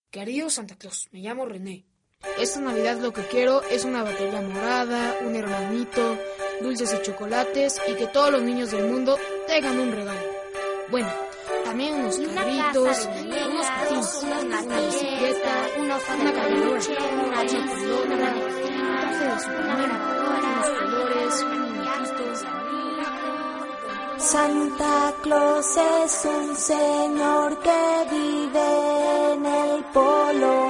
Querido Santa Claus, me llamo René. Esta Navidad lo que quiero es una batería morada, un hermanito, dulces y chocolates y que todos los niños del mundo tengan un regalo. Bueno, también unos carritos, unos patines, una bicicleta, una caminadora, una pelota, un traje de Superman, unos colores, un muñequito. Santa Claus es un señor que vive en el polo